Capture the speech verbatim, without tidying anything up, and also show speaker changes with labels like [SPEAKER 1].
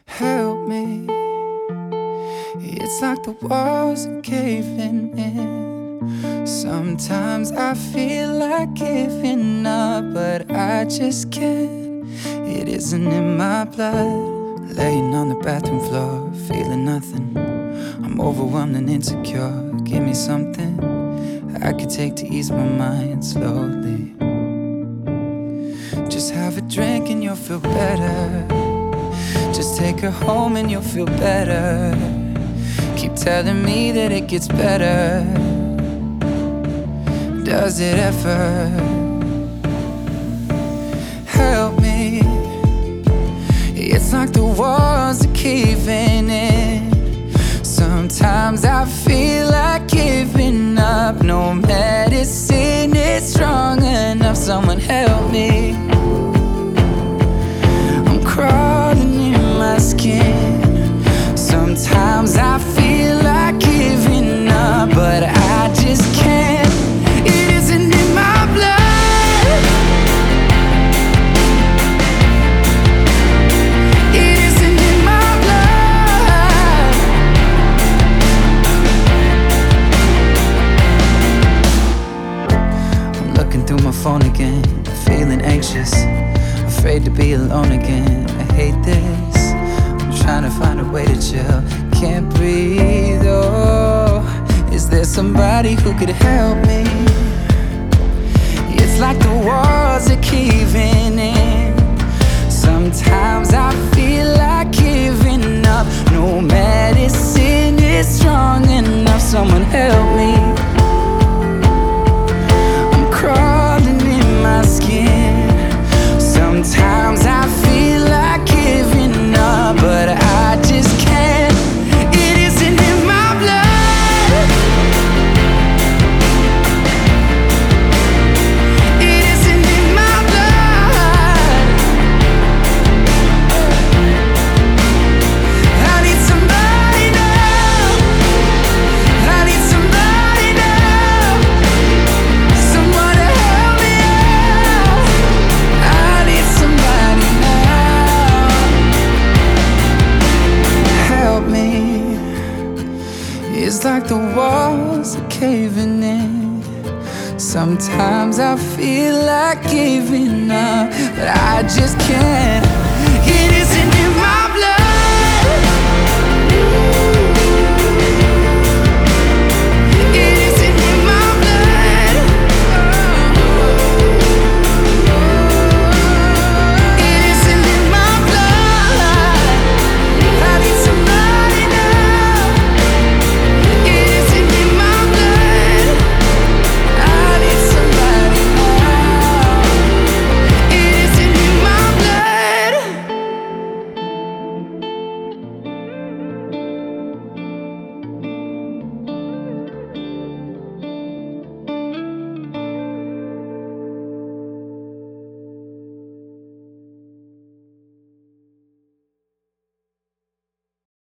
[SPEAKER 1] Help me. It's like the walls are caving in. Sometimes I feel like giving up, but I just can't. It isn't in my blood. Laying on the bathroom floor, feeling nothing. I'm overwhelmed and insecure. Give me something I could take to ease my mind slowly. Just have a drink and you'll feel better. Just take her home and you'll feel better. Keep telling me that it gets better. Does it ever? Help me. It's like the walls are caving in. Sometimes I feel like giving up. No medicine is strong enough. Someone help me. I'm crawling in my skin. Sometimes I feel like giving up, but I just can't. It isn't in my blood. It isn't in my blood. I'm looking through my phone again, feeling anxious, afraid to be alone again. I hate this. I'm trying to find a way to chill. Can't breathe, oh. Is there somebody who could help me? It's like the walls are caving in. Sometimes I feel like giving up. No medicine is strong enough. Someone help me. I'm crawling in my skin. Sometimes I feel like giving up, but I just can't. It isn't in my blood. It isn't in my blood. I need somebody now. I need somebody now. Someone to help me out. I need somebody now. Help me. It's like the walls are caving in. Sometimes I feel like giving up, but I just can't.